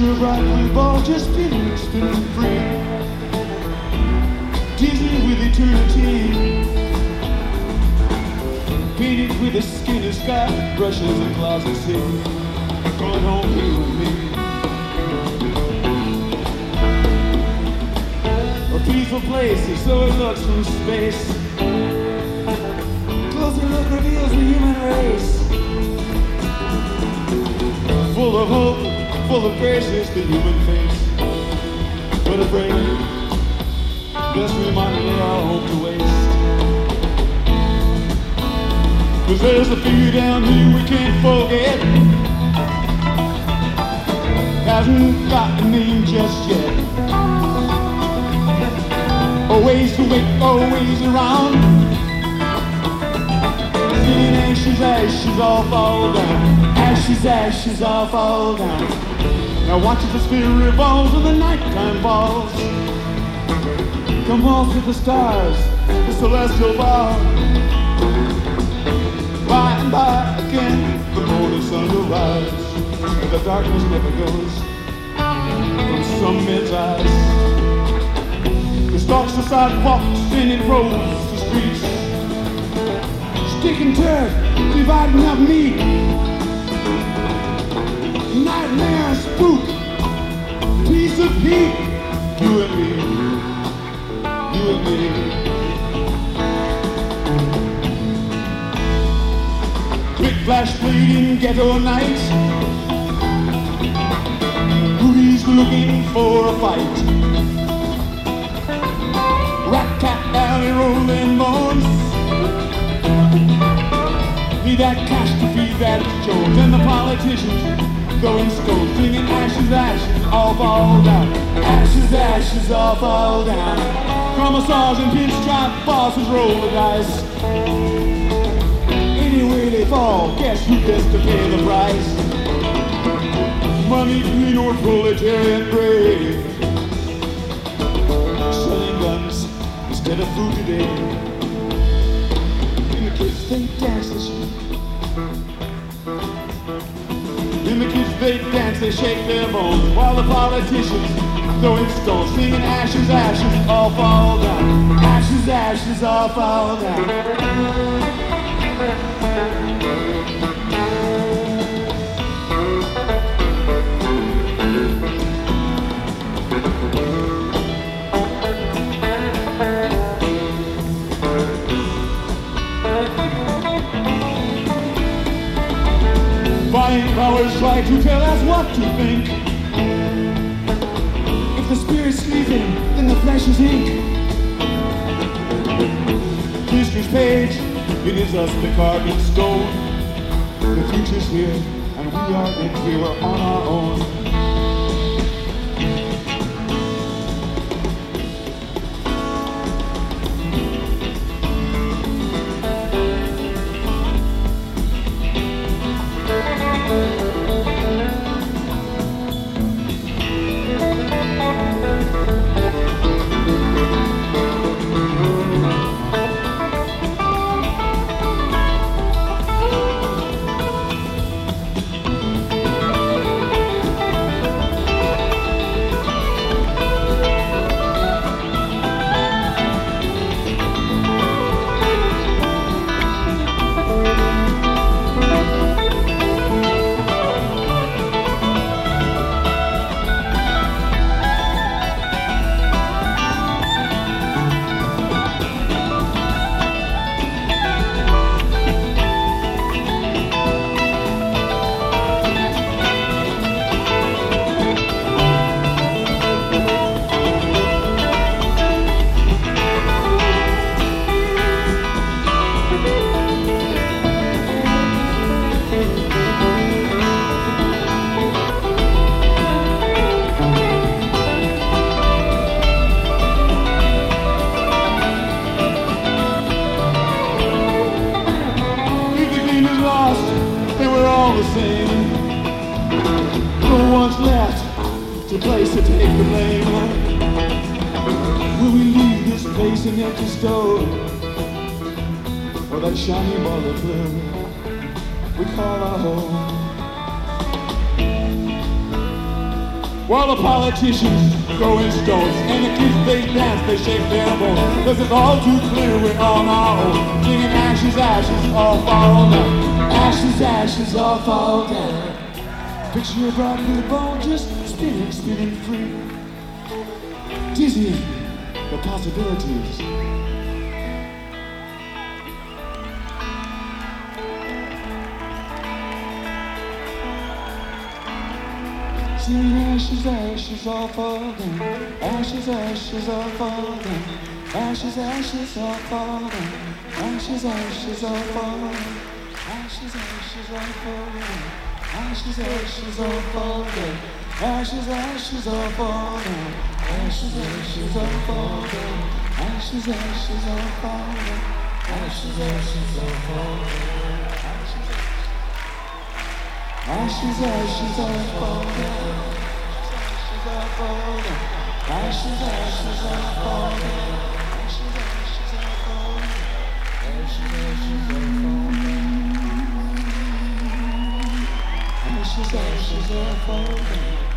future bright blue ball just spinning, spinning free. Disney with eternity, painted with the skin of sky, brushes and clouds of sea, going home here with me. A peaceful place, so it looks from space. Closer look reveals the human race. Full of hope, full of grace is the human face. But afraid, best reminder of our home to waste. 'Cause there's a few down here we can't forget. Hasn't got a name just yet. Always to wait, always around. Singing ashes, ashes all fall down. Ashes, ashes all fall down. Now watch as the spirit revolves and the nighttime falls. Come waltz with the stars, the celestial ball. By and by again, the morning sun will rise. And the darkness never goes from some men's eyes. It stalks the sidewalks and it rolls the streets, sticking turf, dividing up meat. Nightmare, spook, piece of heat. You and me, you and me. Quick flash bleeding ghetto nights. Who's looking for a fight? Rat cat alley rolling bones. Need that cash to feed that Jones. And the politicians going stone, singing ashes, ashes, all fall down. Ashes, ashes, all fall down. Commissars and pinstripe bosses roll the dice. Anyway they fall, guess who gets to pay the price? Money green or proletariat gray, selling guns instead of food today. And the kids they dance the street. And the kids they dance, they shake their bones, while the politicians throwing stones, singing ashes, ashes, all fall down. Ashes, ashes, all fall down. Buying powers try to tell us what to think. If the spirit's sleeping, then the flesh is ink. History's page, it is us the carved in stone. The future's here, and we are in here on our own. The same. No one's left to place to take the blame. Will we leave this place an empty stone, or that shiny ball of blue we call our home? While the politicians throw in stones and the kids they dance, they shake their bones. Cause it's all too clear we're on our own. Singing ashes, ashes, all fall down. Ashes, ashes, all fall down. Picture your bright blue ball just spinning, spinning free. Dizzying the possibilities. Singing ashes, ashes, all fall down. Ashes, ashes, all fall down. Ashes, ashes, all fall down. Ashes, ashes, all fall down. Ashes, ashes, all fall down. Ashes, ashes, all fall down. Ashes, ashes, all fall down. Ashes, ashes, all fall down. Ashes, ashes, all fall down. Ashes, ashes, all fall down. Ashes, ashes, all fall down. Ashes, ashes, all fall down. Ashes, ashes, all fall down. Ashes, ashes, all fall down. Ashes, ashes, all fall down.